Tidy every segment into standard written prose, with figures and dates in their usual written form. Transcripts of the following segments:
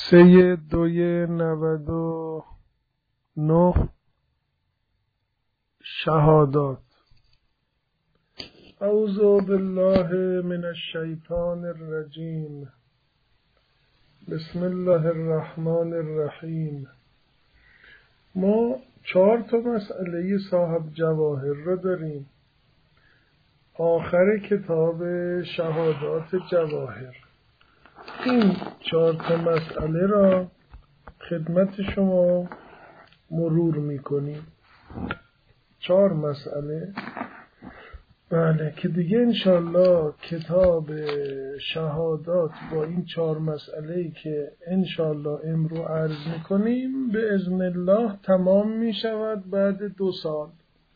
3/2/99 شهادات. اعوذ بالله من الشیطان الرجیم. بسم الله الرحمن الرحیم. ما 4 مسئله صاحب جواهر رو داریم. آخر کتاب شهادات جواهر این 4 مسئله را خدمت شما مرور میکنیم. 4 مسئله، بله، که دیگه انشالله کتاب شهادات با این 4 مسئله‌ای که انشالله امرو عرض میکنیم به اذن الله تمام میشود بعد 2 سال.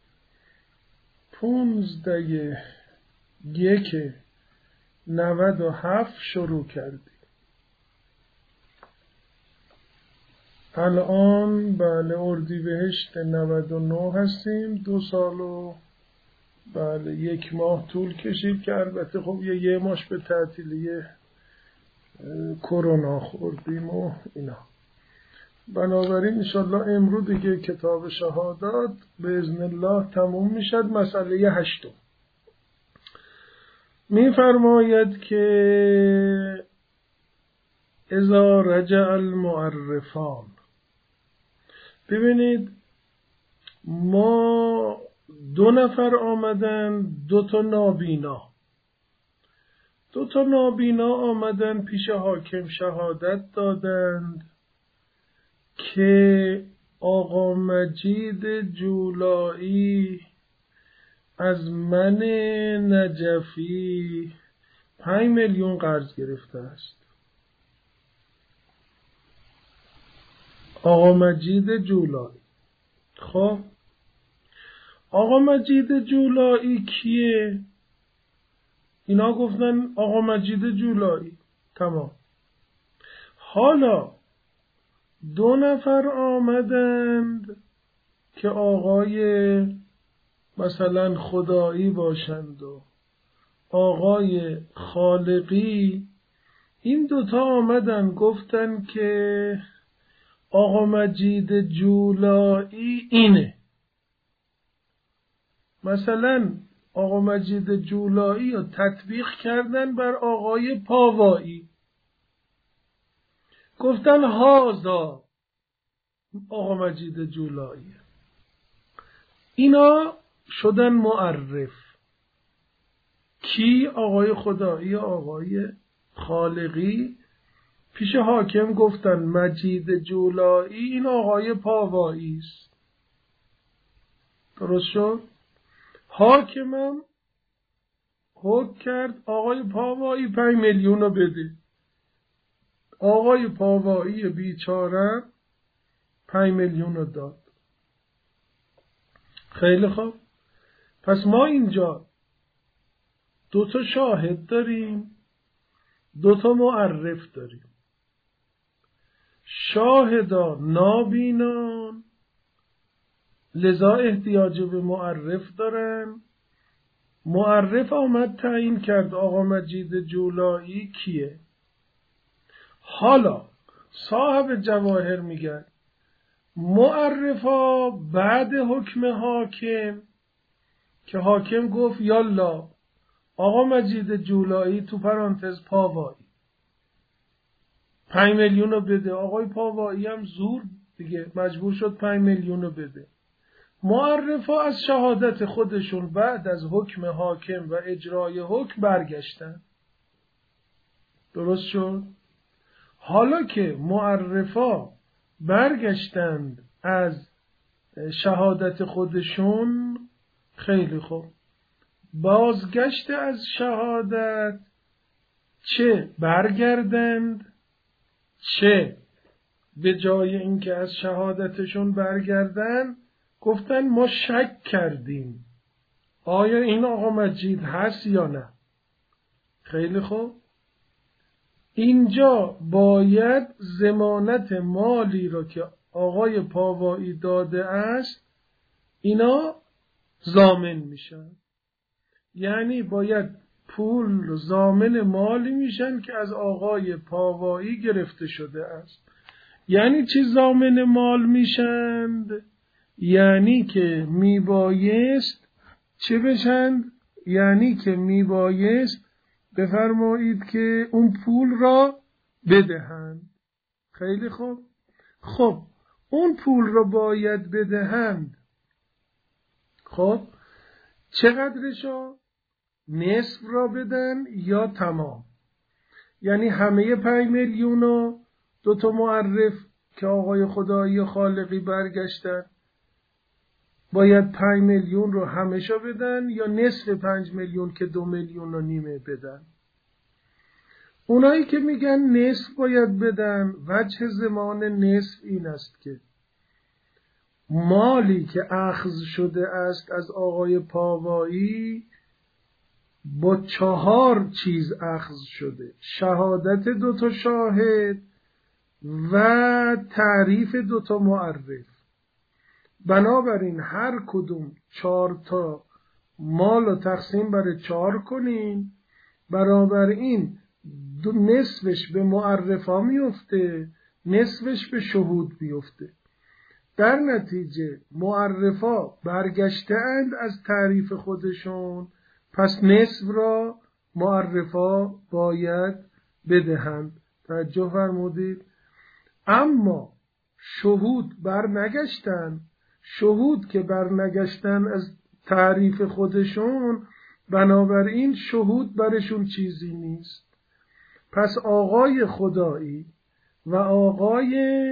15/1/97 شروع کردیم. الان بله اردیبهشت 99 هستیم. 2 سال و بله 1 ماه طول کشید که البته خب یه ماش به تعطیلی کرونا خوردیم و اینا. بنابراین انشالله امروز دیگه کتاب شهادات به اذن الله تموم میشد. مسئله 8 میفرماید که اذا رجع المعرفان. ببینید ما 2 نفر آمدن، 2 نابینا. 2 نابینا آمدن پیش حاکم شهادت دادند که آقا مجید جولایی از من نجفی 5 میلیون قرض گرفته است. آقا مجید جولایی. خب آقا مجید جولایی کیه؟ اینا گفتن آقا مجید جولایی. تمام. حالا 2 نفر آمدند که آقای مثلا خدایی باشند و آقای خالقی. این 2 آمدن گفتن که آقا مجید جولایی اینه. مثلا آقا مجید جولایی رو تطبیق کردن بر آقای پاوایی. گفتن هازا آقا مجید جولایی. اینا شدن معرف. کی؟ آقای خدایی، آقای خالقی. پیش حاکم گفتن مجید جولایی این آقای پاوایی است. درست شد؟ حاکمم حکم کرد آقای پاوایی 5 میلیون رو بده. آقای پاوایی بیچاره 5 میلیون رو داد. خیلی خوب. پس ما اینجا 2 شاهد داریم، 2 معرف داریم. شاهدا نابینان، لذا احتیاج به معرف دارن. معرف آمد تعیین کرد آقا مجید جولایی کیه. حالا صاحب جواهر میگن معرفا بعد حکم حاکم که حاکم گفت یالا آقا مجید جولایی تو پرانتز پاوایی 5 میلیون رو بده. آقای پاوایی هم زور دیگه مجبور شد 5 میلیون رو بده. معرفا از شهادت خودشون بعد از حکم حاکم و اجرای حکم برگشتن. درست شد؟ حالا که معرفا برگشتند از شهادت خودشون، خیلی خوب، بازگشت از شهادت چه برگردند چه به جای اینکه از شهادتشون برگردن گفتن ما شک کردیم آیا این آقا مجید هست یا نه. خیلی خوب. اینجا باید ضمانت مالی را که آقای پاوایی داده است اینا ضامن میشن. یعنی باید پول ضامن مالی میشن که از آقای پاوایی گرفته شده است. یعنی چی ضامن مال میشند؟ یعنی که میبایست چه بشند؟ یعنی که میبایست بفرمایید که اون پول را بدهند. خیلی خوب. خب اون پول را باید بدهند. خب چقدرشو؟ نصف را بدن یا تمام؟ یعنی همه 5 میلیون رو 2 معرف که آقای خدایی و خالقی برگشتن باید 5 میلیون رو همشو بدن یا نصف 5 میلیون که 2,5 میلیون بدن؟ اونایی که میگن نصف باید بدن، وجه ضمان نصف این است که مالی که اخذ شده است از آقای پاوایی با 4 چیز اخذ شده: شهادت 2 شاهد و تعریف 2 معرف. بنابراین هر کدوم 4 تا مال رو تقسیم بر 4 کنین، بنابراین نصفش به معرفا میفته، نصفش به شهود بیفته. در نتیجه معرفا برگشتند از تعریف خودشون، پس نصف را معرفا باید بدهند. توجه فرمودید؟ اما شهود برنگشتن. شهود که برنگشتن از تعریف خودشون، بنابراین شهود برشون چیزی نیست. پس آقای خدایی و آقای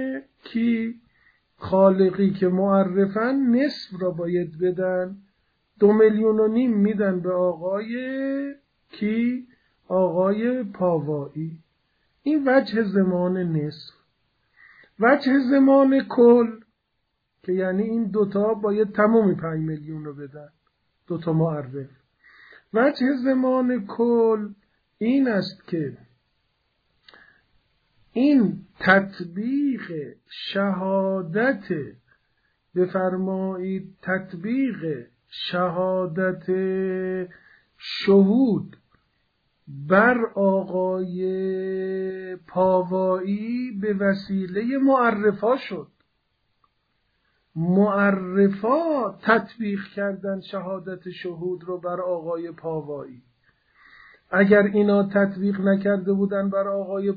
خالقی که معرفن نصف را باید بدن. 2,5 میلیون میدن به آقای آقای پاوایی. این وجه ضمان نصف. وجه ضمان کل که یعنی این 2 باید تمام 5 میلیون رو بدن، 2 معرف. وجه ضمان کل این است که این تطبیق شهادت، بفرمایید تطبیق شهادت شهود بر آقای پاوایی به وسیله معرفا شد. معرفا تطبیق کردن شهادت شهود رو بر آقای پاوایی. اگر اینا تطبیق نکرده بودن بر آقای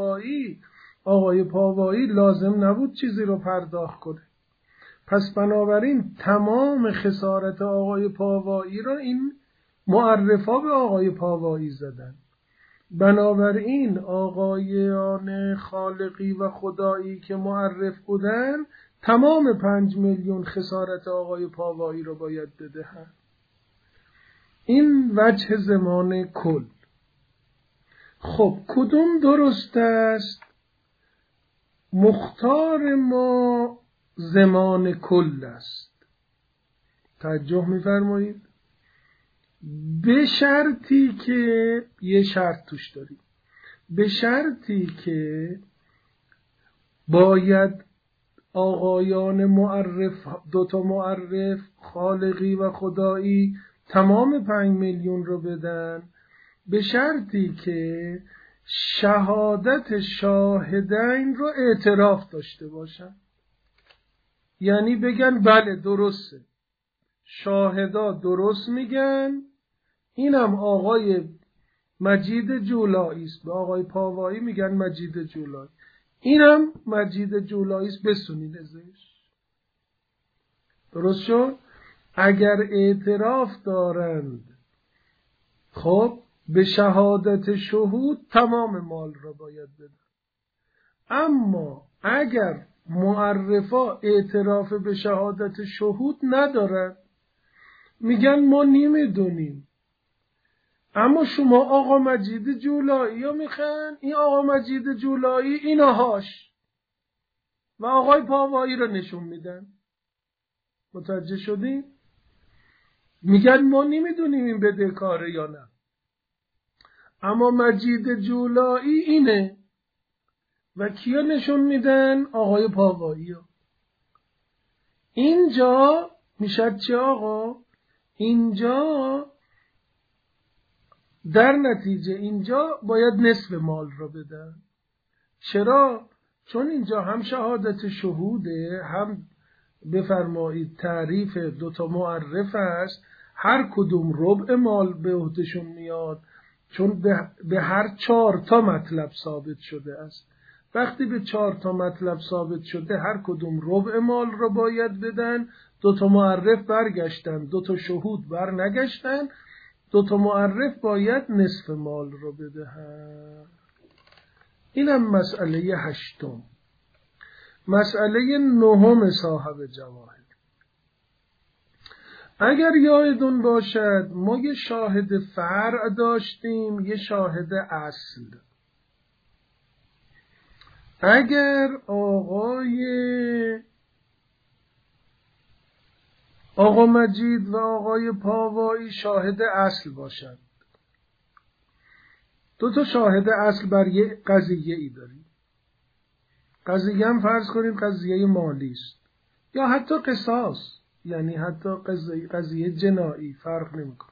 پاوایی لازم نبود چیزی رو پرداخت کنه. پس بنابراین تمام خسارت آقای پاوایی را این معرفا به آقای پاوایی زدن. بنابراین آقایان خالقی و خدایی که معرف بودن تمام 5 میلیون خسارت آقای پاوایی را باید بدهند. این وجه ضمان کل. خب کدوم درست است؟ مختار ما ضمان کل است. توجه می‌فرمایید؟ به شرطی که یه شرط توش داریم، به شرطی که باید آقایان معرف 2 معرف خالقی و خدایی تمام 5 میلیون رو بدن، به شرطی که شهادت شاهدین رو اعتراف داشته باشن. یعنی بگن بله درسته، شاهدا درست میگن، اینم آقای مجید جولایی است. به آقای پاوایی میگن مجید جولایی، اینم مجید جولایی است، بسونید ازش. درست شد؟ اگر اعتراف دارند، خب به شهادت شهود تمام مال را باید بدن. اما اگر معرفا اعتراف به شهادت شهود ندارند، میگن ما نمیدونیم، اما شما آقا مجید جولایی رو میخوان، این آقا مجید جولایی اینهاش و آقای پاوایی رو نشون میدن. متوجه شدین؟ میگن ما نمیدونیم این بدهکاره یا نه، اما مجید جولایی اینه و کیا نشون میدن؟ آقای پاوایی رو. اینجا میشه چه آقا؟ اینجا در نتیجه اینجا باید نصف مال را بدن. چرا؟ چون اینجا هم شهادت شهوده، هم بفرمایید تعریف دوتا معرف است، هر کدوم ربع مال به عهدهشون میاد، چون به هر 4 تا مطلب ثابت شده است. وقتی به 4 تا مطلب ثابت شده هر کدوم ربع مال را باید بدن. 2 تا معرف برگشتن، 2 تا شهود بر نگشتن، 2 تا معرف باید نصف مال را بدهن. اینم مسئله 8. مسئله 9 صاحب جواهر. اگر یادتون باشد ما یه شاهد فرع داشتیم، یه شاهد اصل. اگر آقا مجید و آقای پاوایی شاهد اصل باشند، 2 تا شاهد اصل بر یه قضیه ای داریم. قضیه هم فرض کنیم قضیه مالی است یا حتی قصاص، یعنی حتی قضیه جنایی، فرق نمیکنه.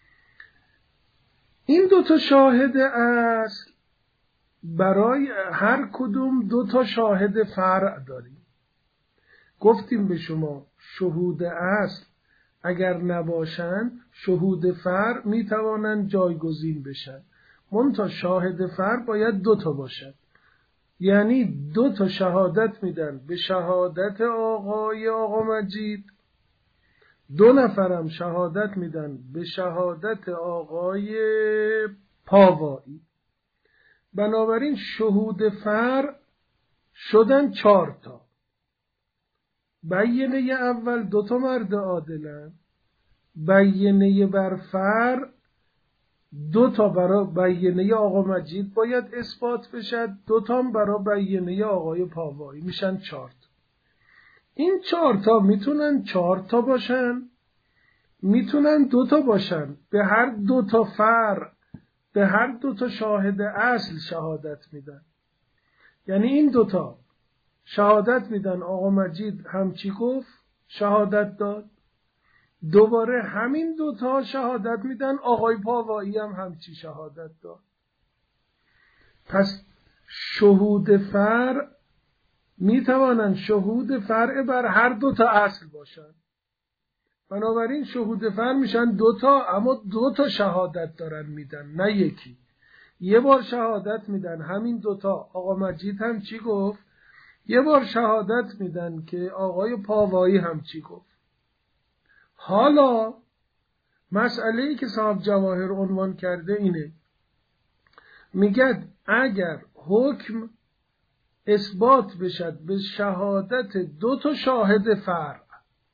این 2 تا شاهد اصل برای هر کدوم 2 تا شاهد فرع داریم. گفتیم به شما شهود اصل اگر نباشن شهود فرع میتوانند جایگزین بشن، منتها شاهد فرع باید 2 تا باشد. یعنی 2 تا شهادت میدن به شهادت آقا مجید، 2 نفرم شهادت میدن به شهادت آقای پاوایی. بنابراین شهود فرع شدن 4 تا. بیینه اول 2 تا مرد عادلن، بیینه بر فرع 2 تا برای بیینه آقا مجید باید اثبات بشد، 2 تا برای بیینه آقای پاوایی، میشن 4 تا. این 4 تا میتونن 4 تا باشن، میتونن 2 تا باشن. به هر 2 تا فرع، به هر 2 تا شاهد اصل شهادت میدن. یعنی این 2 تا شهادت میدن آقا مجید همچی گفت، شهادت داد. دوباره همین 2 تا شهادت میدن آقای پاوایی هم همچی شهادت داد. پس شهود فرع میتوانند شهود فرع بر هر 2 تا اصل باشن. بنابراین شهود فرع میشن 2 تا، اما 2 تا شهادت دارن میدن، نه یکی. یه بار شهادت میدن همین 2 تا آقا مجید هم چی گفت، یه بار شهادت میدن که آقای پاوایی هم چی گفت. حالا مسئله‌ای که صاحب جواهر عنوان کرده اینه، میگه اگر حکم اثبات بشد به شهادت 2 تا شاهد فرع،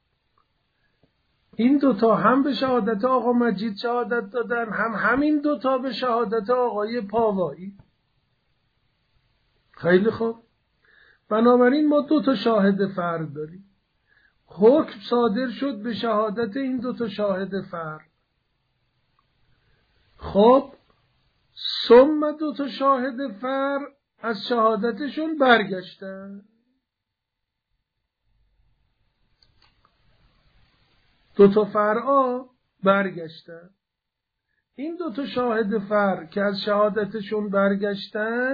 این 2 تا هم به شهادت آقا مجید شهادت دادن، هم همین 2 تا به شهادت آقای پاوایی. خیلی خوب، بنابراین ما 2 تا شاهد فرع داریم. حکم صادر شد به شهادت این 2 تا شاهد فرع. خب ثم 2 تا شاهد فرع از شهادتشون برگشتن. 2 تا فرعا برگشتن. این 2 تا شاهد فرع که از شهادتشون برگشتن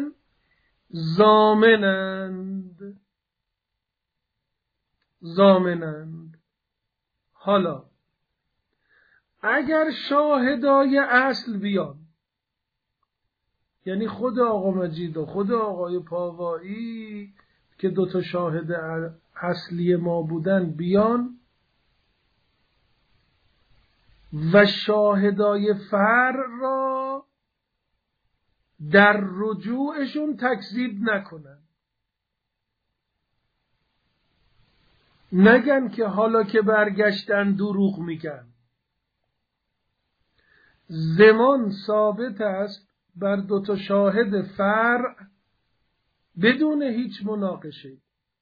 ضامنند. حالا اگر شاهدای اصل بیان، یعنی خود آقا مجید و خود آقای پاوایی که 2 تا شاهد اصلی ما بودن بیان و شاهدای فرع را در رجوعشون تکذیب نکنن، نگن که حالا که برگشتن دروغ میگن. زمان ثابت است بر 2 تا شاهد فرع بدون هیچ مناقشه.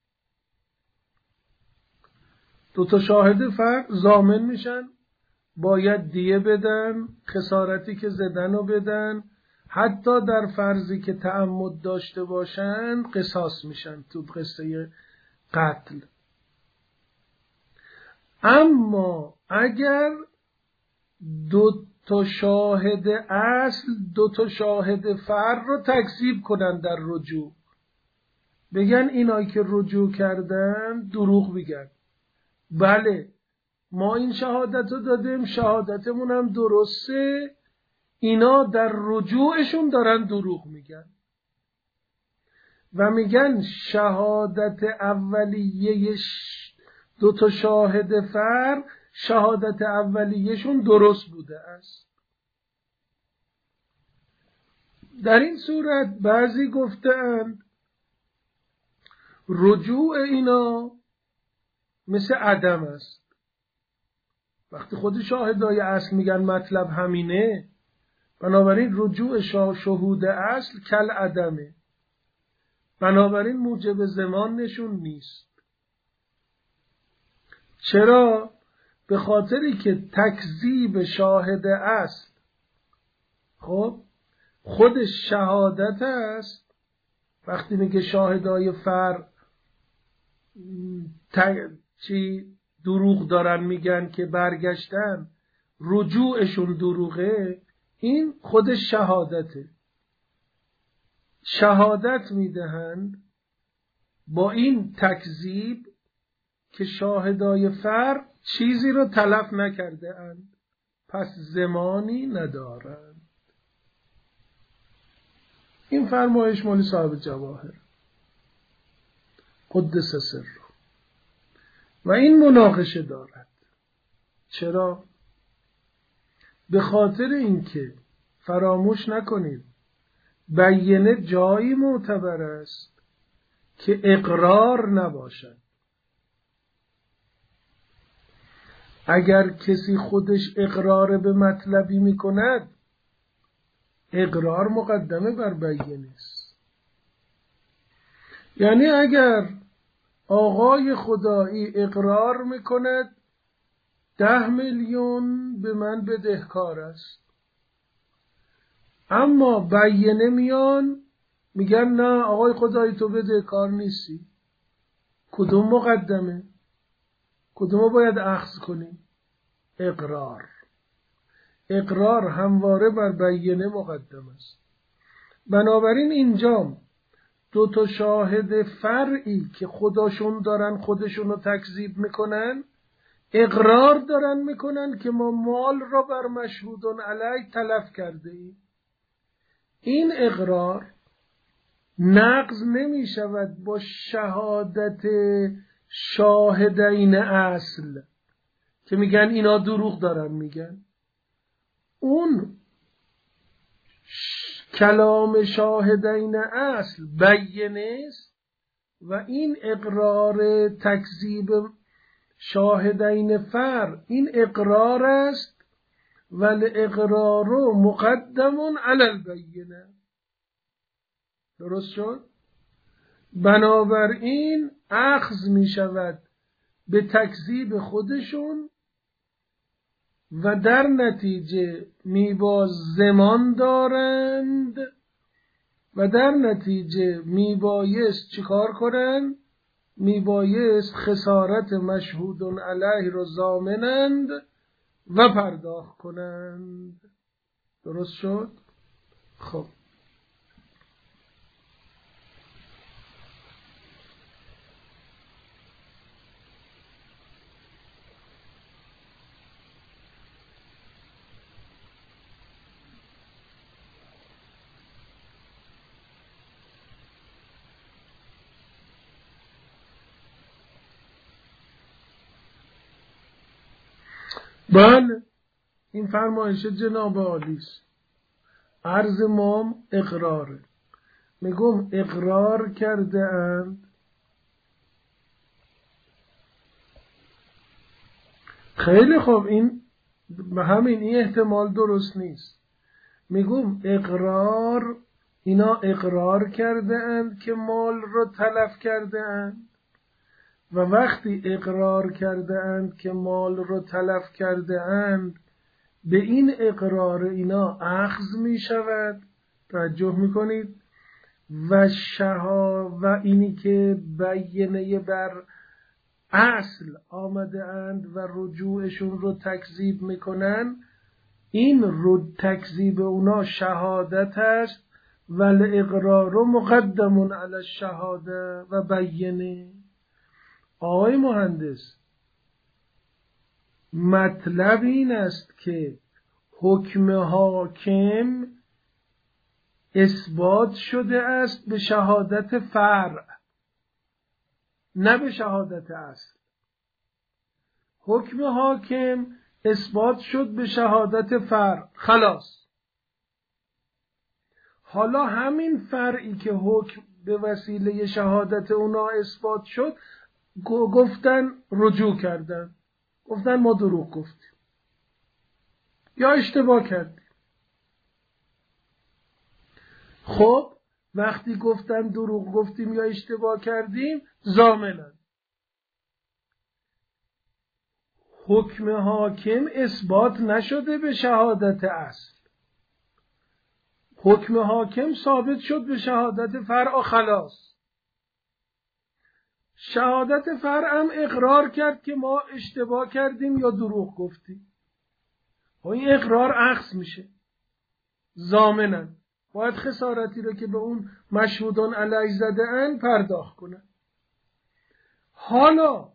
2 تا شاهد فرع ضامن میشن، باید دیه بدن، خسارتی که زدن رو بدن، حتی در فرضی که تعمد داشته باشن قصاص میشن تو قصه قتل. اما اگر 2 تا شاهد اصل 2 شاهد فرع رو تکذیب کنن در رجوع، بگن اینایی که رجوع کردن دروغ میگن. بله ما این شهادت رو دادیم، شهادتمون هم درسته، اینا در رجوعشون دارن دروغ میگن و میگن شهادت اولیه 2 شاهد فرع، شهادت اولیهشون درست بوده است. در این صورت بعضی گفتند رجوع اینا مثل عدم است. وقتی خود شاهدای اصل میگن مطلب همینه، بنابراین رجوع شهود اصل کل عدمه، بنابراین موجب زمان نشون نیست. چرا؟ به خاطری که تکذیب شاهد اصل خب خودش شهادت است. وقتی میگه شاهدای فرع دروغ دارن میگن که برگشتن، رجوعشون دروغه، این خودش شهادته. شهادت میدهند با این تکذیب که شاهدای فرع چیزی رو تلف نکرده اند، پس زمانی ندارند. این فرمایش مال صاحب جواهر قدس سر و این مناقشه دارد. چرا؟ به خاطر اینکه فراموش نکنید بینه جایی معتبر است که اقرار نباشد. اگر کسی خودش اقرار به مطلبی میکند، اقرار مقدمه بر بینه است. یعنی اگر آقای خدایی اقرار میکند 10 میلیون به من بدهکار است، اما بینه میان میگن نه آقای خدایی تو بدهکار نیستی، کدوم مقدمه؟ کدوم باید اخذ کنیم؟ اقرار. اقرار همواره بر بینه مقدم است. بنابراین اینجا 2 شاهد فرعی که خودشون دارن خودشون رو تکذیب میکنن، اقرار دارن میکنن که ما مال را بر مشهودون علیه تلف کرده ایم. این اقرار نقض نمی شود با شهادت شاهدین اصل که میگن اینا دروغ دارن میگن. اون کلام شاهدین اصل بینه است و این اقرار تکذیب شاهدین فرع این اقرار است، ولی اقرار مقدم علی البینه. درست شد؟ بنابراین اخذ می شود به تکذیب خودشون و در نتیجه میباز زمان دارند و در نتیجه میبایست چیکار کنند؟ میبایست خسارت مشهودون علیه را ضامنند و پرداخت کنند. درست شد؟ خب بله این فرمایش جناب عالی است. عرض ما اقراره. میگم اقرار کرده اند. خیلی خوب، این احتمال درست نیست. میگم اقرار، اینا اقرار کرده اند که مال رو تلف کرده اند و وقتی اقرار کرده اند که مال رو تلف کرده اند، به این اقرار اینا اخذ می شود. توجه می کنید؟ و اینی که بینه بر اصل آمده اند و رجوعشون رو تکذیب می کنن، این رد تکذیب اونا شهادت است ول اقرار مقدم علی الشهاده و بینه. آقای مهندس، مطلب این است که حکم حاکم اثبات شده است به شهادت فرع، نه به شهادت اصل. حکم حاکم اثبات شد به شهادت فرع، خلاص. حالا همین فرعی که حکم به وسیله شهادت اونا اثبات شد، گفتن رجوع کردن، گفتن ما دروغ گفتیم یا اشتباه کردیم. خب وقتی گفتن دروغ گفتیم یا اشتباه کردیم، ضامنن. حکم حاکم اثبات نشده به شهادت اصل، حکم حاکم ثابت شد به شهادت فرع، خلاص. شهادت فرع هم اقرار کرد که ما اشتباه کردیم یا دروغ گفتیم. و این اقرار اخذ میشه، ضامنن. باید خسارتی رو که به اون مشهودان علیه زده ان پرداخت کنن. حالا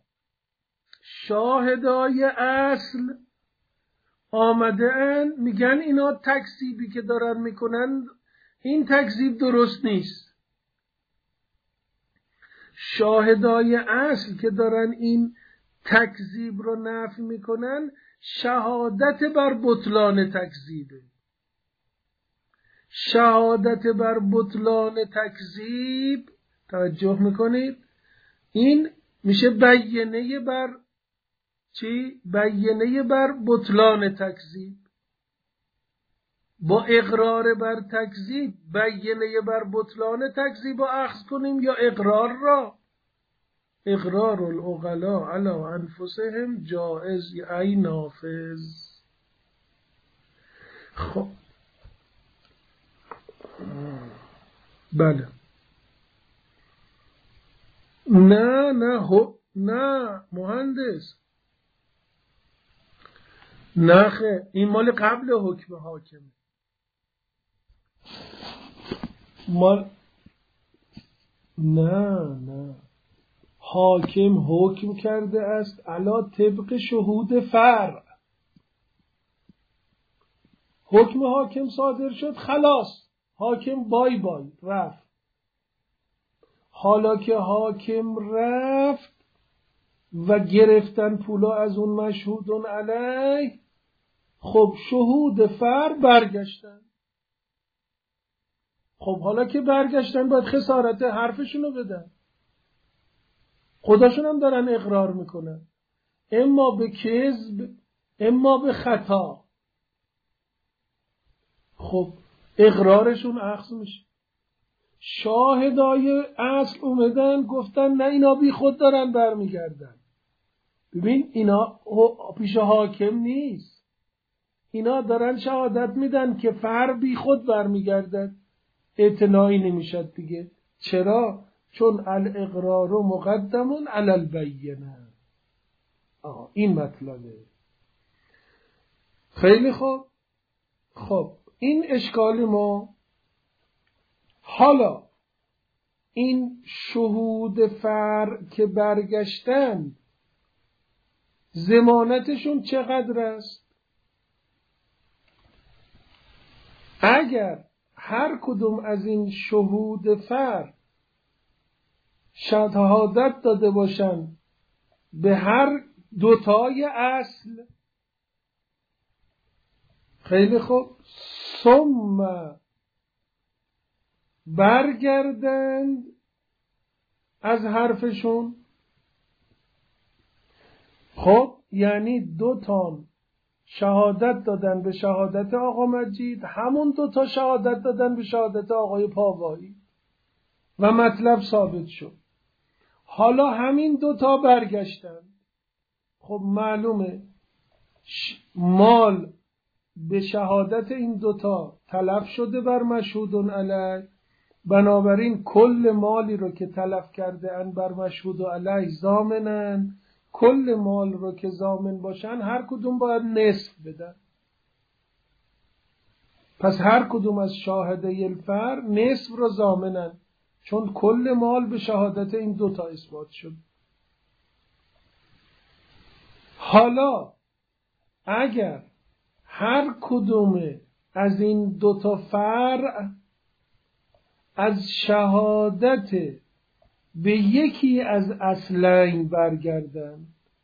شاهدای اصل آمده ان میگن اینا تکذیبی که دارن میکنن این تکذیب درست نیست. شاهدای اصل که دارن این تکذیب رو نفی میکنن شهادت بر بطلان تکذیبه. شهادت بر بطلان تکذیب، توجه میکنید، این میشه بیینه بر چی؟ بیینه بر بطلان تکذیب. با اقرار بر تکذیب بیینه بر بطلان تکذیب رو اخذ کنیم یا اقرار را؟ اقرار العقلاء علی انفسهم جائز ای نافذ. خب بله، نه مهندس، نه این مال قبل حکم حاکم. نه حاکم حکم کرده است علا طبق شهود فرع. حکم حاکم صادر شد، خلاص، حاکم بای رفت. حالا که حاکم رفت و گرفتن پولا از اون مشهودون علیه، خب شهود فرع برگشتن. خب حالا که برگشتن باید خسارت حرفشونو بدن. خودشون هم دارن اقرار میکنن، اما به کذب اما به خطا. خب اقرارشون اخذ میشه. شاهدای اصل اومدن گفتن نه اینا بی خود دارن برمیگردن. ببین اینا پیش حاکم نیست، اینا دارن شهادت میدن که فرع بی خود برمیگردد. اعتنایی نمیشد دیگه. چرا؟ چون الاقرار مقدم علی البینه. این مطلبه. خیلی خوب. خب این اشکال ما. حالا این شهود فرع که برگشتن ضمانتشون چقدر است؟ اگر هر کدوم از این شهود فرع شهادت داده باشن به هر دوتای اصل، خیلی خوب، ثم برگردند از حرفشون، خب یعنی دوتا شهادت دادن به شهادت آقا مجید، همون دوتا شهادت دادن به شهادت آقای پاوایی و مطلب ثابت شد. حالا همین دوتا برگشتن، خب معلومه مال به شهادت این دوتا تلف شده بر مشهودون علیه، بنابراین کل مالی رو که تلف کرده ان بر مشهود علیه ضامنن. کل مال رو که ضامن باشن هر کدوم باید نصف بدن. پس هر کدوم از شاهده الفرع نصف را ضامنن، چون کل مال به شهادت این دوتا اثبات شد. حالا اگر هر کدوم از این دوتا فرع از شهادت به یکی از اصلین برگردن،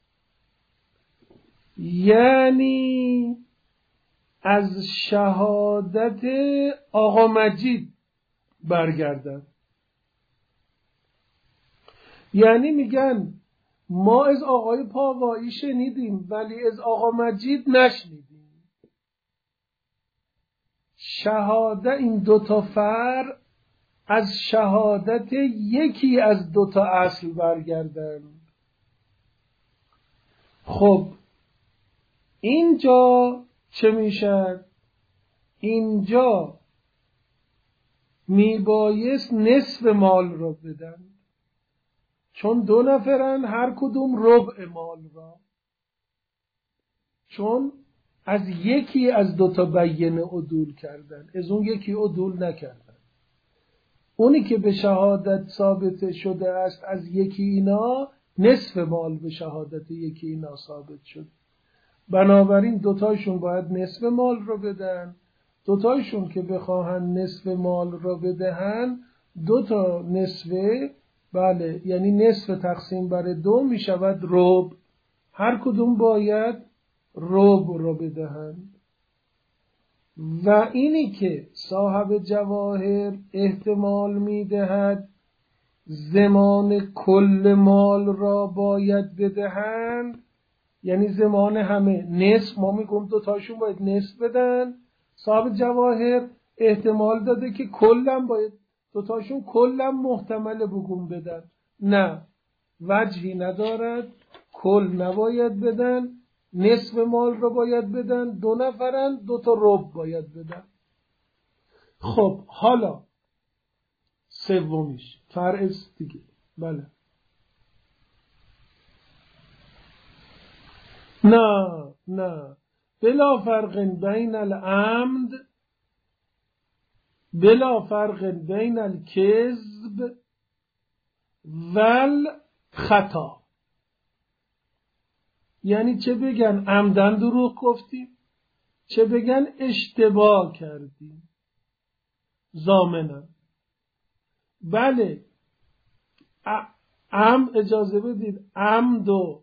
یعنی از شهادت آقا مجید برگردن، یعنی میگن ما از آقای پاوایی شنیدیم ولی از آقا مجید نشنیدیم، شهادت این دوتا فرع از شهادت یکی از دوتا اصل برگردن. خب اینجا چه میشد؟ اینجا میبایست نصف مال را بدن، چون دو نفرن، هر کدوم ربع مال را، چون از یکی از دوتا بیینه عدول کردن، از اون یکی عدول نکردن. اونی که به شهادت ثابت شده است از یکی اینا، نصف مال به شهادت یکی اینا ثابت شد. بنابراین دوتایشون باید نصف مال رو بدن. دوتایشون که بخواهن نصف مال رو بدهن، دوتا نصفه، بله، یعنی نصف تقسیم بر 2 می شود ربع. هر کدوم باید ربع رو بدهند. و اینی که صاحب جواهر احتمال می دهد زمان کل مال را باید بدهند، یعنی زمان همه نصف، ما میگم دوتاشون باید نصف بدن. صاحب جواهر احتمال داده که کلم باید، دوتاشون کلم محتمل بگم بدن. نه، وجهی ندارد، کل نباید بدن، نصف مال رو باید بدن. دو نفرن، دوتا ربع باید بدن. خب حالا سومیش فرع دیگه. بله، نه بلا فرق بین العمد، بلا فرق بین الکذب والخطا. یعنی چه بگن عمدن دروغ گفتیم، چه بگن اشتباه کردیم، ضامنن. بله، اجازه بدید، عمد و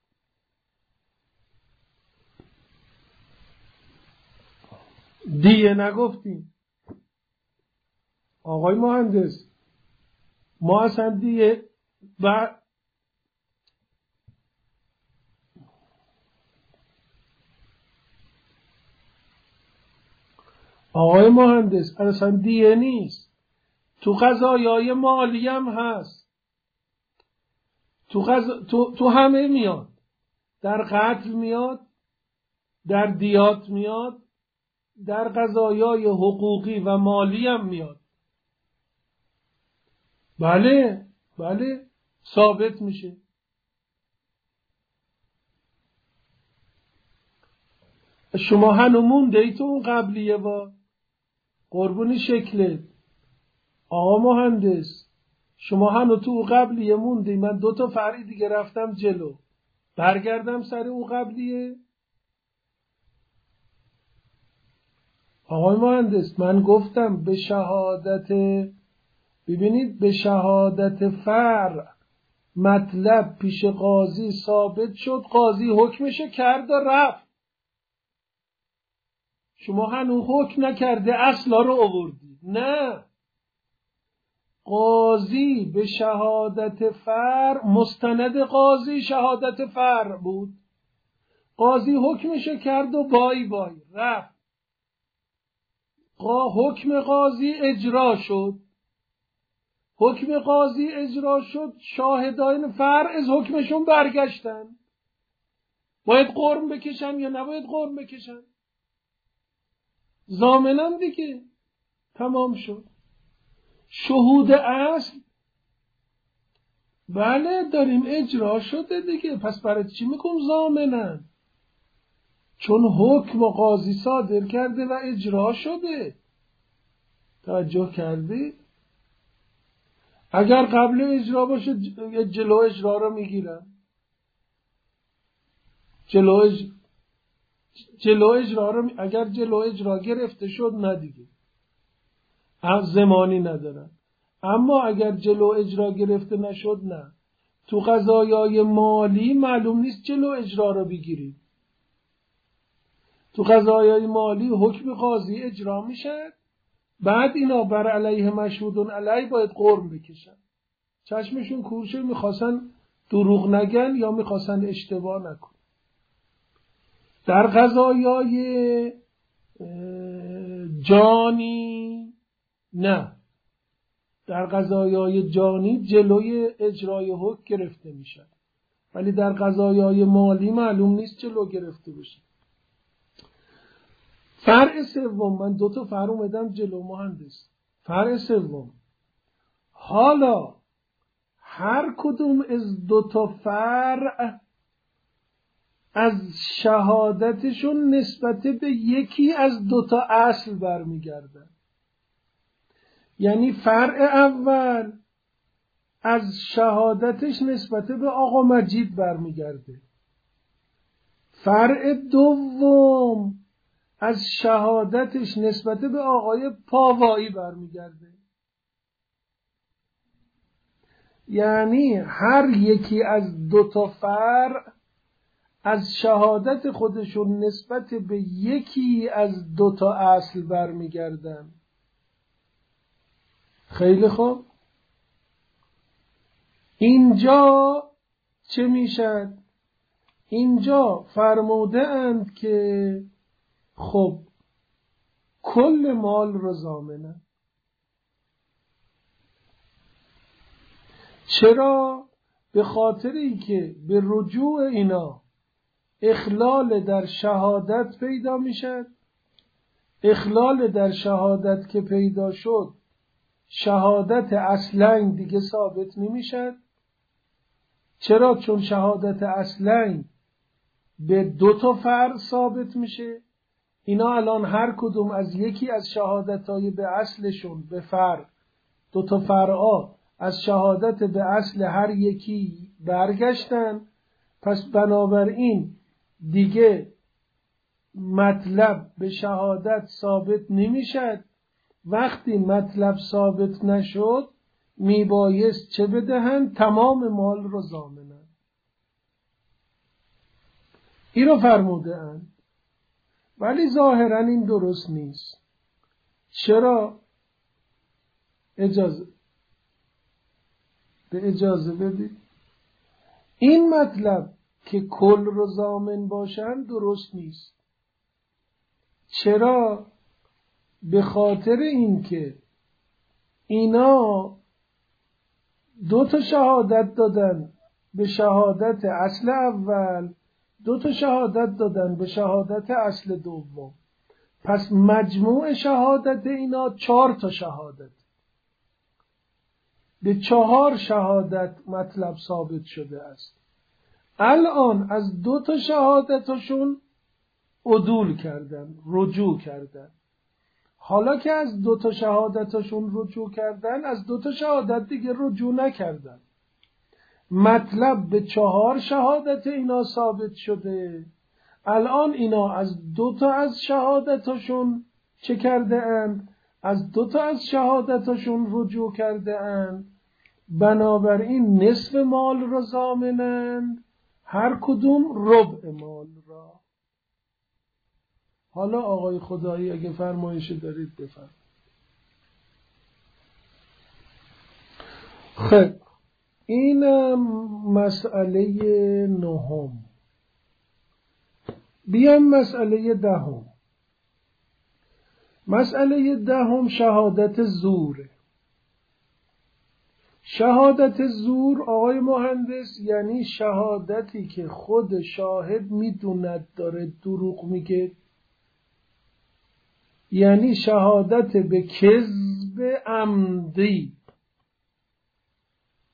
دیه نگفتیم. آقای مهندس، ما اصلا دیه آقای مهندس اصلا دیه نیست، تو قضایای مالی هم هست، تو همه میاد، در قتل میاد، در دیات میاد، در قضایای حقوقی و مالی هم میاد. بله ثابت میشه. شما هنو مونده ای تو اون قبلیه با قربونی شکلت آقا مهندس، شما هنو تو اون قبلیه موندی. من 2 فرعی دیگه رفتم جلو، برگردم سر اون قبلیه. آقای مهندس من گفتم به شهادت، ببینید، به شهادت فرع مطلب پیش قاضی ثابت شد، قاضی حکمش کرد و رفت. شما هنوز حکم نکرده اصلا رو آوردی. نه، قاضی به شهادت فرع، مستند قاضی شهادت فرع بود، قاضی حکمش کرد و بای رفت. حکم قاضی اجرا شد، حکم قاضی اجرا شد، شاهدان فرع از حکمشون برگشتن. باید قرم بکشن یا نباید قرم بکشن؟ ضامنم دیگه، تمام شد. شهود اصل، بله داریم اجرا شده دیگه، پس برای چی میگم ضامنن؟ چون حکم و قاضی صادر کرده و اجرا شده. توجه کردی؟ اگر قبل اجرا باشه جلو اجرا رو میگیرن. جلو اجرا رو اگر جلو اجرا گرفته شد نه دیگه، از زمانی ندارن. اما اگر جلو اجرا گرفته نشد نه. تو قضایای مالی معلوم نیست جلو اجرا رو بگیرید. تو قضایای مالی حکم قاضی اجرا میشه، بعد اینا بر علیه مشهودون علیه باید قرم بکشن. چشمشون کورشه، میخواستن دروغ نگن یا میخواستن اشتباه نکن. در قضایای جانی نه، در قضایای جانی جلوی اجرای حکم گرفته میشه، ولی در قضایای مالی معلوم نیست جلو گرفته بشه. فرع سوم، من 2 فرع اومدم جلو مهندس. فرع سوم، حالا هر کدوم از 2 فرع از شهادتشون نسبت به یکی از 2 اصل برمیگردن. یعنی فرع اول از شهادتش نسبت به آقا مجید برمیگرده. فرع دوم از شهادتش نسبت به آقای پاوایی برمیگرده. یعنی هر یکی از 2 فرع از شهادت خودشون نسبت به یکی از 2 اصل برمیگردن. خیلی خوب. اینجا چه میشد؟ اینجا فرموده اند که خب کل مال رو ضامنه. چرا؟ به خاطری که به رجوع اینا اخلال در شهادت پیدا میشد. اخلال در شهادت که پیدا شد، شهادت اصلین دیگه ثابت نمیشد. چرا؟ چون شهادت اصلین به 2 فرع ثابت میشه. اینا الان هر کدوم از یکی از شهادتهای به اصلشون به فرع، 2 فرعا از شهادت به اصل هر یکی برگشتن. پس بنابراین دیگه مطلب به شهادت ثابت نمیشد. وقتی مطلب ثابت نشد میبایست چه بدهن؟ تمام مال رو ضامنن. این رو فرموده اند. ولی ظاهرا این درست نیست. چرا؟ اجازه بدید. این مطلب که کل رو ضامن باشن درست نیست. چرا؟ به خاطر اینکه اینا 2 شهادت دادن به شهادت اصل اول، 2 شهادت دادن به شهادت اصل دوم. پس مجموع شهادت اینا 4 شهادت. به 4 شهادت مطلب ثابت شده است. الان از 2 شهادتشون عدول کردن، رجوع کردن. حالا که از 2 شهادتشون رجوع کردن، از 2 شهادت دیگه رجوع نکردن. مطلب به 4 شهادت اینا ثابت شده. الان اینا از 2 از شهادتشون چه کرده اند؟ از 2 از شهادتشون رجوع کرده اند. بنابراین نصف مال را ضامنند، هر کدوم ربع مال را. حالا آقای خدایی اگه فرمایش دارید بفرمایید. خب این مسئله 9. بیایم مسئله 10. مسئله 10 شهادت زوره. شهادت زور آقای مهندس یعنی شهادتی که خود شاهد میدوند داره دروغ میگه. یعنی شهادت به کذب عمدی،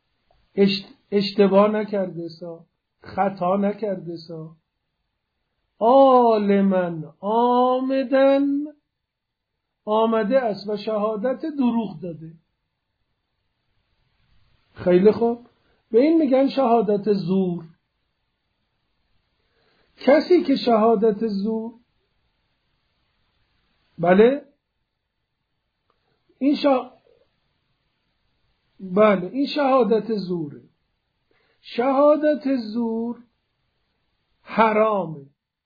اشتباه نکرده سا، خطا نکرده سا، عالما عامدا آمده است و شهادت دروغ داده. خیلی خوب، به این میگن شهادت زور. کسی که شهادت زور، بله این شهادت زوره. شهادت زور حرامه.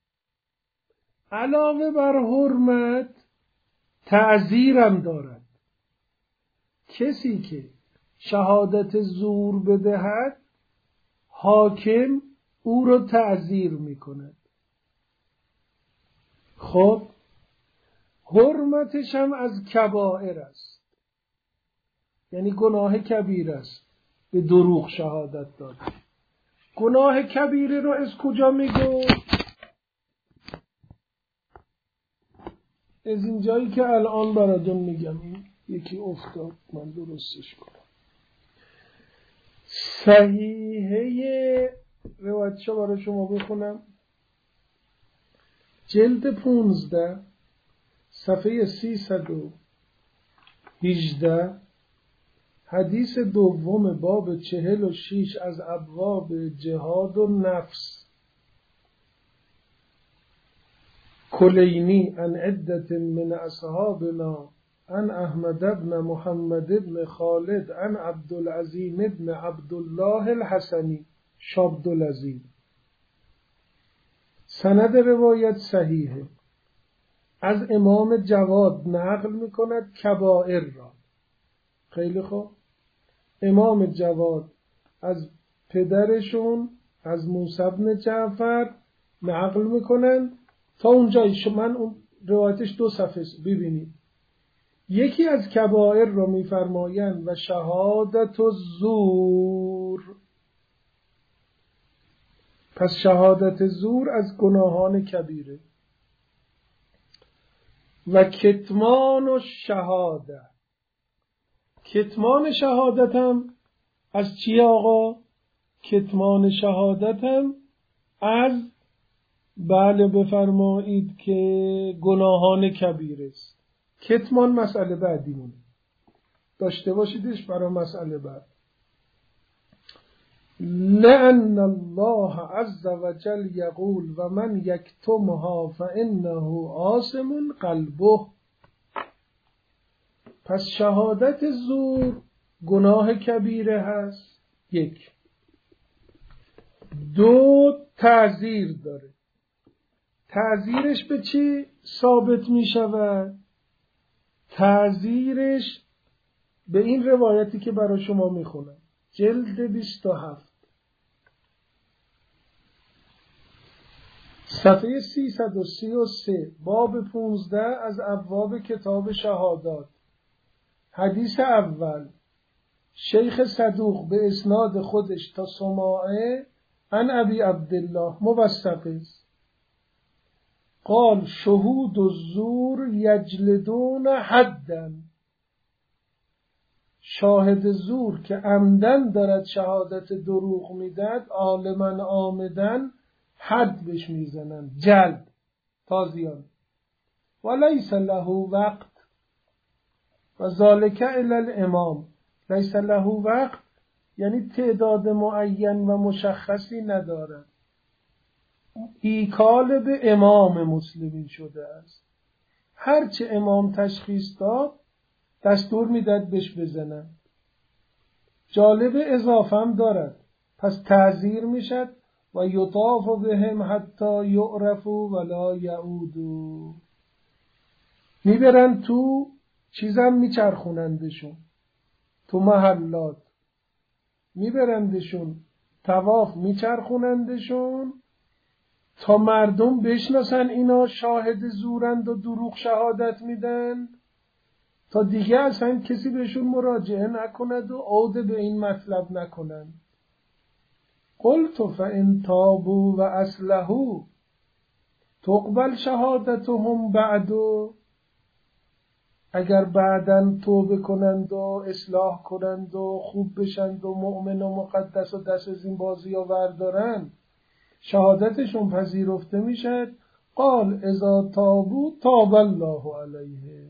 علاوه بر حرمت تعزیرم دارد. کسی که شهادت زور بدهد حاکم او را تعزیر میکند. خب حرمتش هم از کبائر است، یعنی گناه کبیر است به دروغ شهادت داد. گناه کبیره رو از کجا میگو؟ از این جایی که الان براتون میگم. این یکی افتاد، من درستش کنم. صحیحه روایتشو برای شما بخونم. جلد 15 صفحه 318 حدیث دوم باب 46 از ابواب جهاد و نفس. کلینی عن عدة من اصحابنا عن احمد بن محمد بن خالد عن عبدالعظیم بن عبدالله الحسنی شابدالعظیم. سند روایت صحیحه. از امام جواد نقل میکند کبائر را. خیلی خوب. امام جواد از پدرشون از موسی بن جعفر نقل میکنن تا اونجایش. من اون روایتش 2 صفحه ببینید. یکی از کبائر را میفرمایند و شهادت الزور. پس شهادت زور از گناهان کبیره. و کتمان و شهاده. کتمان شهادتم از چی آقا؟ کتمان شهادتم از بله بفرمایید که گناهان کبیره است. کتمان مسئله بعدیمونه، داشته باشیدش برای مسئله بعد. لأن الله عز وجل یقول و من یکتمها فانه آثم قلبه. پس شهادت زور گناه کبیره هست. 1. 2 تعزیر داره. تعزیرش به چی ثابت می شود؟ تعزیرش به این روایتی که برای شما می خونم. جلد 27 صفحه 333 باب 15 از ابواب کتاب شهادات. حدیث اول، شیخ صدوق به اسناد خودش تا سماعه عن ابی عبدالله موثق است. قال شهود الزور یجلدون حدا. شاهد زور که عمدن دارد شهادت دروغ میدهد عالما عامدن حد بهش میزنن، جلد تازیان. ولیس له وقت و ذالک الی الامام. لیس له وقت یعنی تعداد معین و مشخصی ندارد. ایکال به امام مسلمین شده است. هرچه امام تشخیص داد دستور میداد بهش بزنن. جالب اضافه هم دارد. پس تعزیر میشد و یطاف بهم حتی یعرفوا ولا یعودوا. میبرن تو چیزم میچرخونندشون، تو محلات میبرندشون، طواف میچرخونندشون تا مردم بشناسن اینا شاهد زورند و دروغ شهادت میدن، تا دیگه اصلا کسی بهشون مراجعه نکند و عود به این مطلب نکنند. قلت فإن تابوا و اصلحوا تقبل شهادتهم بعدو. اگر بعداً توبه کنند و اصلاح کنند و خوب بشند و مؤمن و مقدس و دست از این بازی ها وردارند شهادتشون پذیرفته میشد قال اذا تابوا تاب الله علیه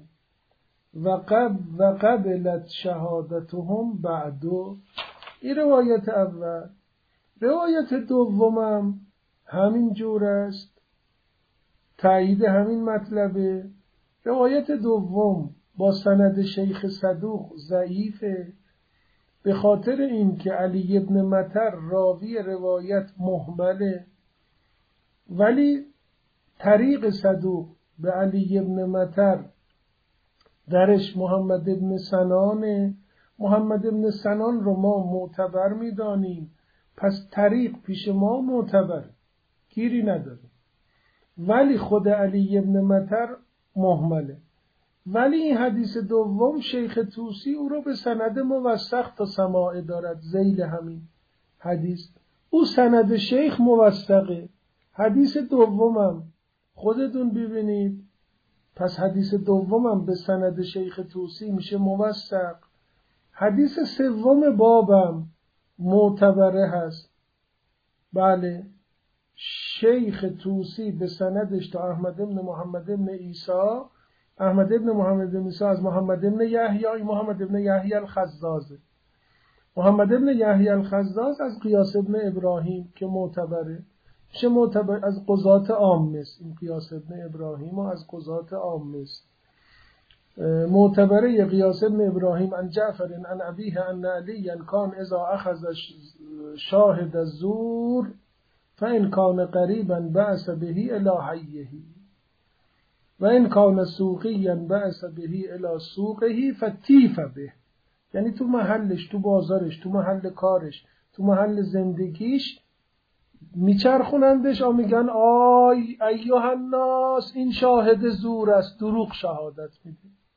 و قبلت شهادتهم بعد. این روایت اول. روایت دومم همین جور است، تایید همین مطلبه. روایت دوم با سند شیخ صدوق ضعیفه، به خاطر اینکه علی ابن مطر راوی روایت مهمله، ولی طریق صدوق به علی ابن مطر درش محمد ابن سنانه. محمد ابن سنان رو ما معتبر میدانیم، پس طریق پیش ما معتبر، گیری نداره. ولی خود علی ابن مطر مهمله. ولی این حدیث دوم شیخ طوسی او رو به سند موثق تا سماع دارد. ذیل همین حدیث او سند شیخ موثقه. حدیث دومم خودتون ببینید، پس حدیث دومم به سند شیخ طوسی میشه موثق. حدیث سوم بابم معتبره هست. بله، شیخ طوسی به سندش تا احمد ابن محمد ابن عیسی، احمد ابن محمد ابن عیسی از محمد ابن یحیی، محمد ابن یحیی الخزاز، محمد ابن یحیی الخزاز از قیاس ابن ابراهیم که معتبره، میشه معتبر از قضات عام است. این قیاس ابن ابراهیم و از قضات عام است. معتبره قیاس ابن ابراهیم عن جعفر عن ابیه عن علی کان اذا اخذ شاهد الزور فان کان قریبا بعث به الی حیه و ان کان سوقیا بعث به الی سوقه فتیف به. یعنی تو محلش، تو بازارش، تو محل کارش، تو محل زندگیش میچرخونندش و میگن آی ایها الناس این شاهد زور است، دروغ شهادت میده.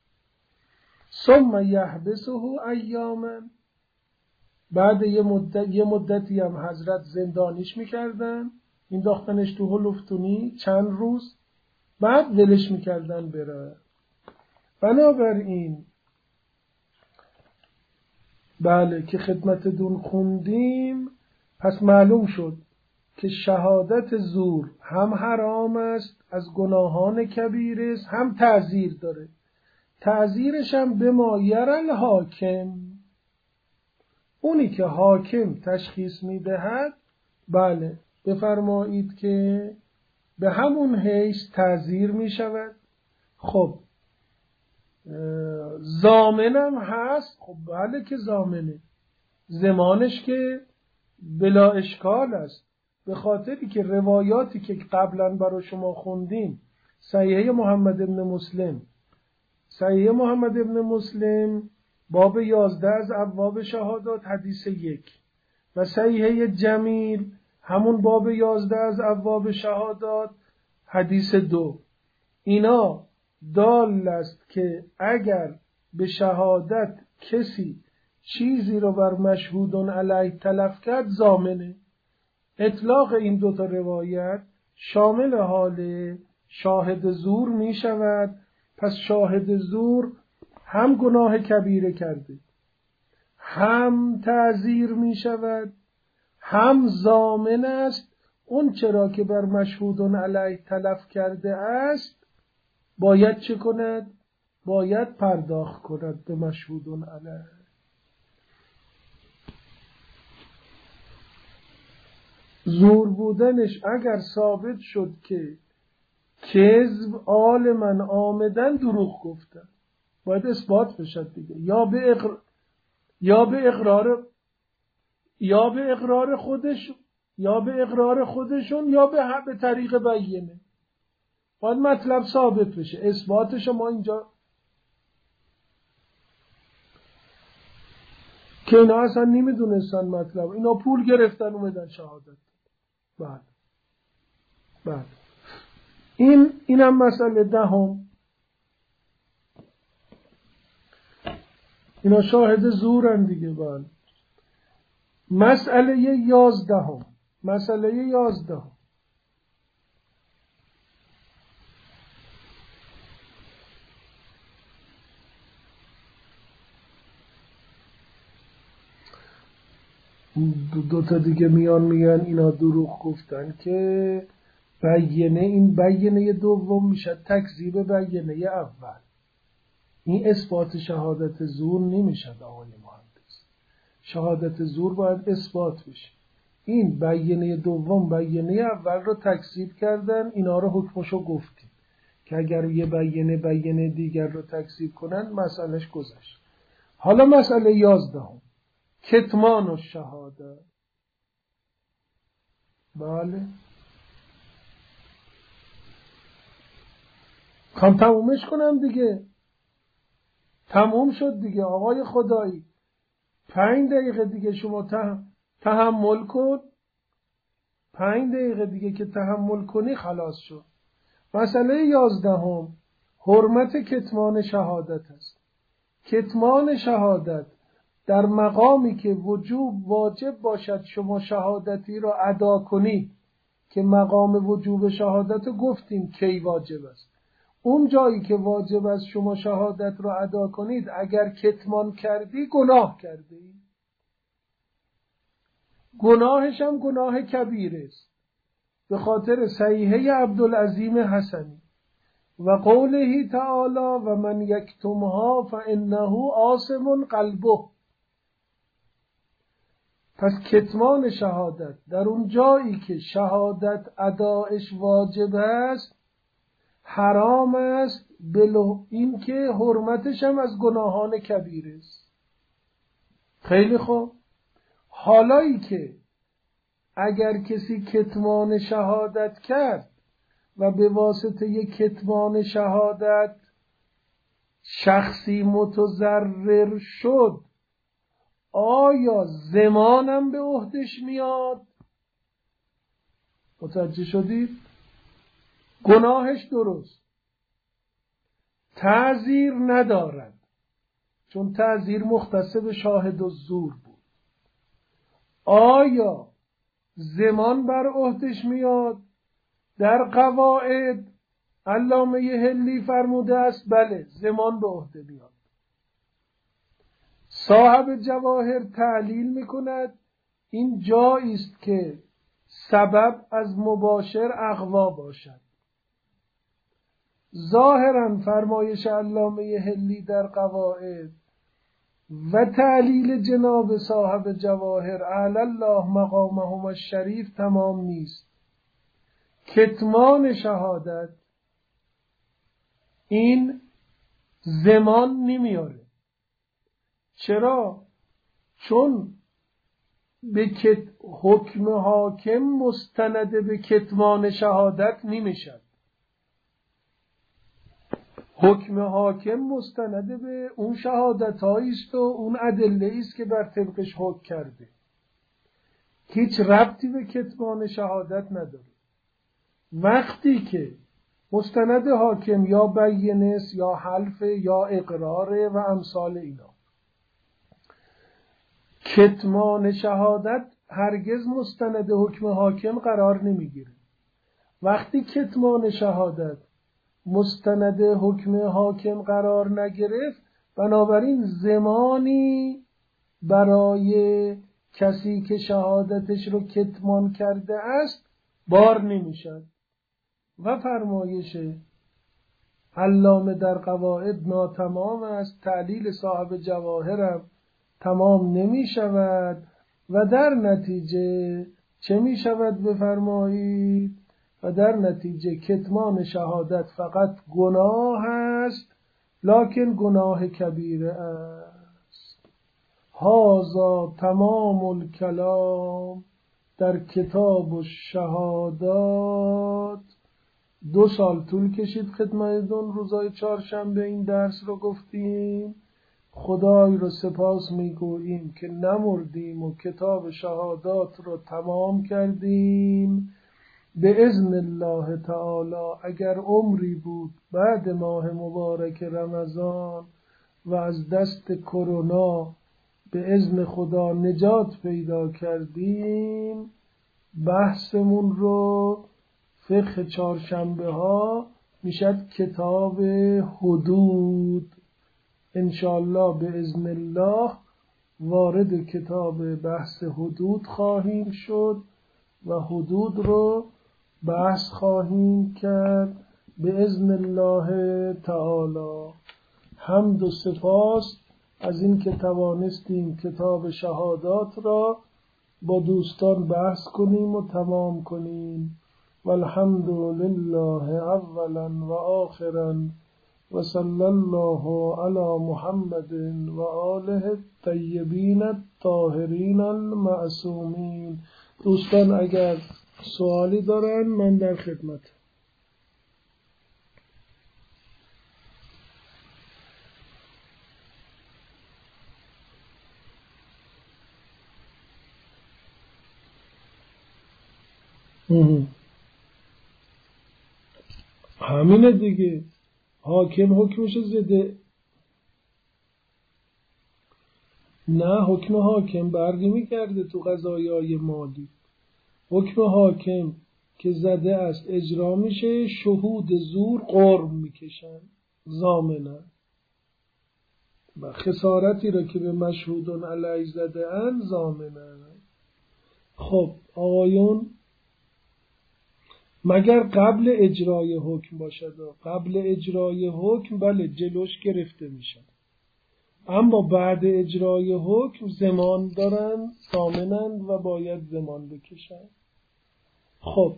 ثم یحبسه ایاما، بعد یه مدتی هم حضرت زندانیش میکردن، این داختنش تو هلوفتونی چند روز، بعد ولش میکردن بره. بنابراین بله که خدمتتون خوندیم، پس معلوم شد که شهادت زور هم حرام است، از گناهان کبیره است، هم تعزیر داره. تعزیرش هم به ما یرل حاکم، اونی که حاکم تشخیص میدهد، بله بفرمایید که به همون حیث تعزیر میشود. خب ضامنم هست، خب بله که ضامنه، زمانش که بلا اشکال است، به خاطری که روایاتی که قبلا برای شما خوندیم، صحیح محمد ابن مسلم، صحیح محمد ابن مسلم باب 11 از ابواب شهادات حدیث 1 و صحیح جمیل همون باب 11 از ابواب شهادات حدیث 2، اینا دال است که اگر به شهادت کسی چیزی رو بر مشهودون علیه تلف کرد ضامنه. اطلاق این دوتا روایت شامل حال شاهد زور می شود. پس شاهد زور هم گناه کبیره کرده، هم تعزیر می شود، هم ضامن است. اون چرا که بر مشهودون علیه تلف کرده است باید چه کند؟ باید پرداخت کند به مشهودون علیه. زور بودنش اگر ثابت شد که کذب عالماً آمدن دروغ گفتن، باید اثبات بشد دیگه، یا به اقرار خودشون یا به طریق بیینه. باید مطلب ثابت بشه. اثباتش ما اینجا که اینا اصلا نمیدونستن مطلب، اینا پول گرفتن اومدن شهادت. بعد اینم مسئله دهم. اینا شاهد زورن دیگه. بعد مسئله 11. دو تا دیگه میان میگن اینا دروغ گفتن که بیینه، این بیینه دوم میشه تکذیب بیینه اول. این اثبات شهادت زور نمیشه آقای مهندس. شهادت زور باید اثبات بشه. این بیینه دوم بیینه اول رو تکذیب کردن، اینا رو حکمشو گفتیم که اگر یه بیینه دیگر رو تکذیب کنن مسئلهش گذشت. حالا مسئله 11 کتمان الشهاده. بله خواهم تمومش کنم دیگه. تموم شد دیگه آقای خدایی. 5 دقیقه دیگه شما تحمل کن. 5 دقیقه دیگه که تحمل کنی خلاص شد. مسئله 11 حرمت کتمان شهادت است. کتمان شهادت در مقامی که واجب باشد شما شهادتی را ادا کنید، که مقام وجوب شهادت رو گفتیم کی واجب است. اون جایی که واجب است شما شهادت را ادا کنید، اگر کتمان کردی گناه کردی. گناهش هم گناه کبیر است، به خاطر صحیحه عبدالعظیم حسنی و قوله تعالی و من یکتمها فانه آثم قلبه. پس کتمان شهادت در اون جایی که شهادت ادایش واجب است حرام است، این که حرمتش هم از گناهان کبیر است. خیلی خوب. حالایی که اگر کسی کتمان شهادت کرد و به واسطه یک کتمان شهادت شخصی متضرر شد، آیا ضمانم به عهدش میاد؟ متوجه شدید؟ گناهش درست، تعزیر ندارد، چون تعزیر مختص به شاهد الزور بود. آیا ضمان بر عهدش میاد؟ در قواعد علامه هلی فرموده است بله ضمان به عهده میاد. صاحب جواهر تعلیل میکند این جایی است که سبب از مباشر اغوا باشد. ظاهرا فرمایش علامه هلی در قواعد و تعلیل جناب صاحب جواهر اعلی الله مقامهم الشریف تمام نیست. کتمان شهادت این ضمان نمیاره. چرا؟ چون به حکم حاکم مستند به کتمان شهادت نمیشد. حکم حاکم مستند به اون شهادت است و اون ادله است که بر طبقش حکم کرده، هیچ ربطی به کتمان شهادت نداره. وقتی که مستند حاکم یا بیینه است یا حلف یا اقراره و امثال اینا، کتمان شهادت هرگز مستند حکم حاکم قرار نمیگیره. وقتی کتمان شهادت مستند حکم حاکم قرار نگرفت، بنابراین ضمانی برای کسی که شهادتش رو کتمان کرده است بار نمیشد. و فرمایش علامه در قواعد ناتمام است، تعلیل صاحب جواهرم تمام نمی شود و در نتیجه چه می شود بفرمایید؟ و در نتیجه کتمان شهادت فقط گناه است، لکن گناه کبیره است. هذا تمام الکلام در کتاب الشهادات. 2 سال طول کشید خدمتتون روزای چهارشنبه این درس رو گفتیم. خدای رو سپاس میگوییم که نمردیم و کتاب شهادات رو تمام کردیم. به اذن الله تعالی اگر عمری بود بعد ماه مبارک رمضان و از دست کرونا به اذن خدا نجات پیدا کردیم، بحثمون رو فقه چهارشنبه ها میشد کتاب حدود. انشاءالله به اذن الله وارد کتاب بحث حدود خواهیم شد و حدود رو بحث خواهیم کرد به اذن الله تعالی. حمد و سپاس از این که توانستیم کتاب شهادات را با دوستان بحث کنیم و تمام کنیم. والحمد لله اولا و آخرا و صلی الله علی محمد و آله الطیبین الطاهرین المعصومین. دوستان اگر سوالی دارن من در خدمت. همینه دیگه، حاکم حکمش زده. نه، حکم حاکم برگی میکرده تو قضایای مالی. حکم حاکم که زده است اجرا میشه، شهود زور قرم میکشن ضامنه و خسارتی را که به مشهودان علیه زده ان ضامنه. خب آقایون، مگر قبل اجرای حکم باشد. قبل اجرای حکم بله جلوش گرفته میشن، اما بعد اجرای حکم ضمان دارن، ضامنند و باید ضمان بکشن. خب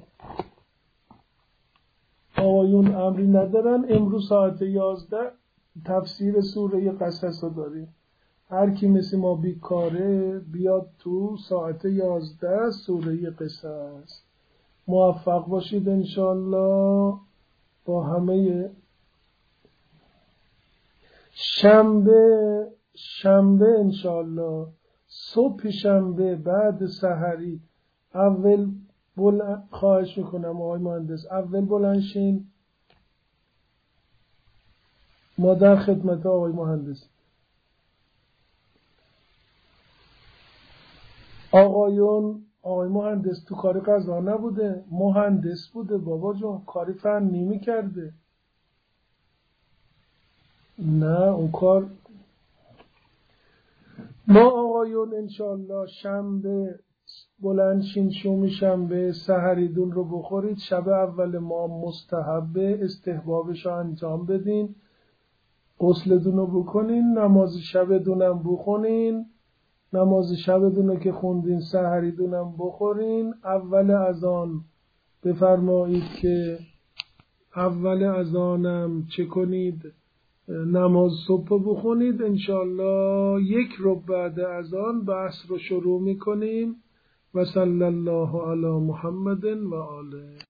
آقایون امری ندارن. امروز ساعت 11 تفسیر سوره قصص رو داریم. هر کی مثل ما بیکاره بیاد تو ساعت 11 سوره قصص. موفق باشید انشالله. با همه شنبه انشالله، صبح شنبه بعد سحری اول خواهش میکنم آقای مهندس اول بلند شین. ما در خدمت آقای مهندس. آقایون، آقای مهندس تو کاری قضا نبوده، مهندس بوده بابا جون، کاری فنی میکرده. نه اون کار. ما آقایون انشالله شنبه بلند شین، شوم شنبه سحریدون رو بخورید. شب اول ما مستحبه، استحبابش رو انجام بدین، غسلتون رو بکنین، نماز شبتونم بخونین، نماز شبتون رو که خوندین سحریدونم بخورین. اول اذان بفرمایید که اول اذانم چه کنید، نماز صبح بخونید. انشالله 1 ربع بعد اذان بحث رو شروع میکنیم. و صلی الله علی محمد و آله.